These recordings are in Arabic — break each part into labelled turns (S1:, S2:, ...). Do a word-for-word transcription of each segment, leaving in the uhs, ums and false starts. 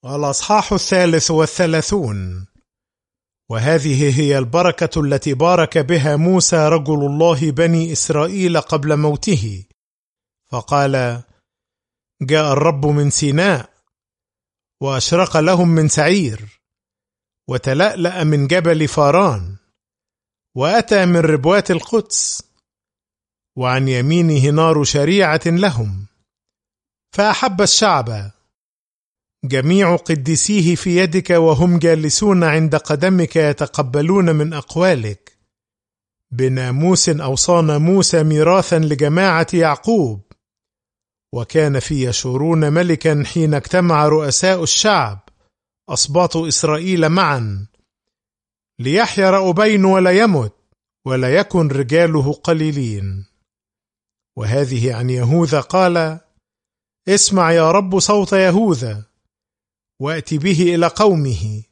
S1: الأصحاح الثالث والثلاثون. وهذه هي البركة التي بارك بها موسى رجل الله بني إسرائيل قبل موته، فقال: جاء الرب من سيناء، وأشرق لهم من سعير، وتلألأ من جبل فاران، وأتى من ربوات القدس، وعن يمينه نار شريعة لهم. فأحب الشعب جميع قديسيه في يدك، وهم جالسون عند قدمك يتقبلون من أقوالك. بناموس أوصانا موسى ميراثا لجماعة يعقوب، وكان في يشورون ملكا حين اجتمع رؤساء الشعب أسباط إسرائيل معا، ليحيا رأوبين ولا يمت، ولا يكن رجاله قليلين. وهذه عن يهوذا قال: اسمع يا رب صوت يهوذا، وأت به إلى قومه،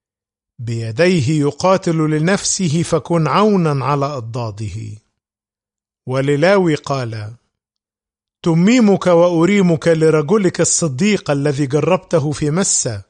S1: بيديه يقاتل لنفسه، فكن عونا على أضداده. وللاوي قال: تميمك وأريمك لرجلك الصديق الذي جربته في مسة،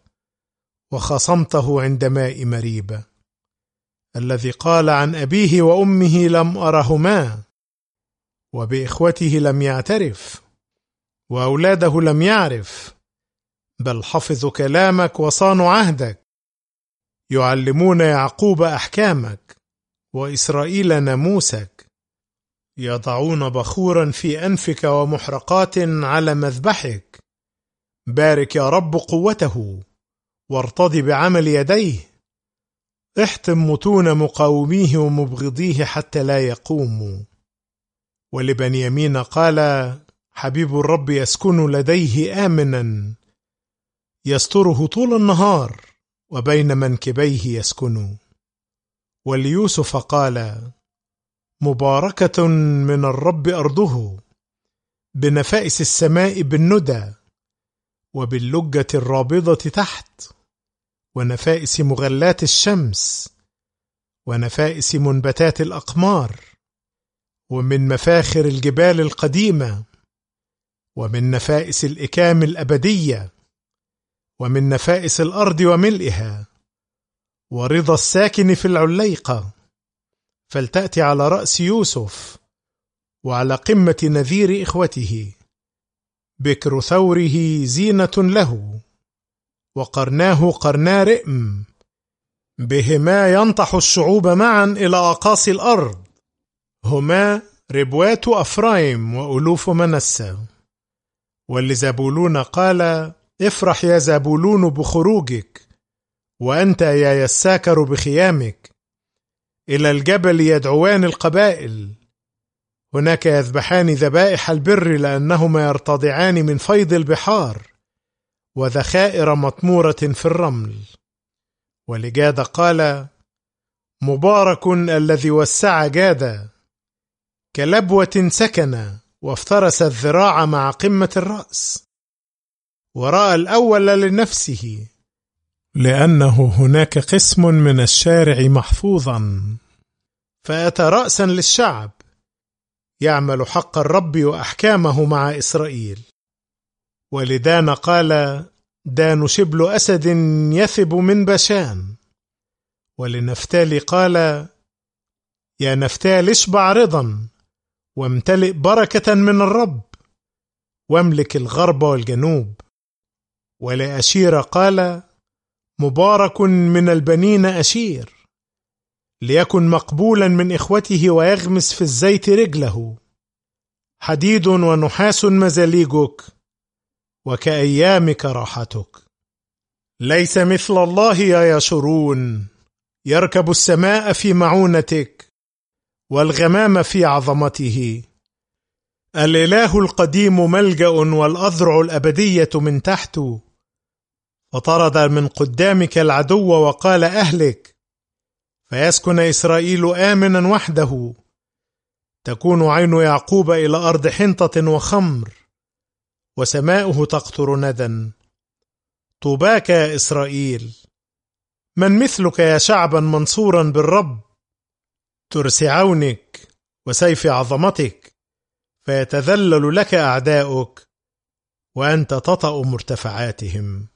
S1: وخصمته عند ماء مريبة، الذي قال عن أبيه وأمه: لم أرهما، وبإخوته لم يعترف، وأولاده لم يعرف، بل حفظوا كلامك وصانوا عهدك، يعلمون يعقوب أحكامك، وإسرائيل ناموسك، يضعون بخورا في أنفك ومحرقات على مذبحك. بارك يا رب قوته، وارتضي بعمل يديه، احتم متون مقاوميه ومبغضيه حتى لا يقوموا. ولبنيامين قال: حبيب الرب يسكن لديه آمنا، يستره طول النهار، وبين منكبيه يسكن. وليوسف قال: مباركة من الرب أرضه، بنفائس السماء بالندى، وباللجة الرابضة تحت، ونفائس مغلات الشمس، ونفائس منبتات الأقمار، ومن مفاخر الجبال القديمة، ومن نفائس الإكام الأبدية، ومن نفائس الأرض وملئها، ورضا الساكن في العليقة. فلتأتي على رأس يوسف، وعلى قمة نذير إخوته. بكر ثوره زينة له، وقرناه قرنا رئم، بهما ينطح الشعوب معا إلى أقاصي الأرض. هما ربوات أفرايم وألوف منسى. ولزبولون قال: افرح يا زبولون بخروجك، وأنت يا يساكر بخيامك. إلى الجبل يدعوان القبائل، هناك يذبحان ذبائح البر، لأنهما يرتضعان من فيض البحار، وذخائر مطمورة في الرمل. ولجاد قال: مبارك الذي وسع جادا، كلبوة سكن، وافترس الذراع مع قمة الرأس. ورأى الأول لنفسه، لأنه هناك قسم من الشارع محفوظا. فأتى رأسا للشعب، يعمل حق الرب وأحكامه مع إسرائيل. ولدان قال: دان شبل أسد يثب من بشان. ولنفتالي قال: يا نفتال اشبع رضا، وامتلئ بركة من الرب، واملك الغرب والجنوب. ولأشير قال: مبارك من البنين أشير، ليكن مقبولا من إخوته، ويغمس في الزيت رجله. حديد ونحاس مزاليجك، وكأيامك راحتك. ليس مثل الله يا يشورون، يركب السماء في معونتك، والغمام في عظمته. الإله القديم ملجأ، والأذرع الأبدية من تحته. فطرد من قدامك العدو، وقال: أهلك، فيسكن إسرائيل آمنا وحده. تكون عين يعقوب إلى أرض حنطة وخمر، وسماؤه تقطر ندى. طوباك يا إسرائيل، من مثلك يا شعبا منصورا بالرب، ترس عونك وسيف عظمتك، فيتذلل لك أعداؤك، وأنت تطأ مرتفعاتهم.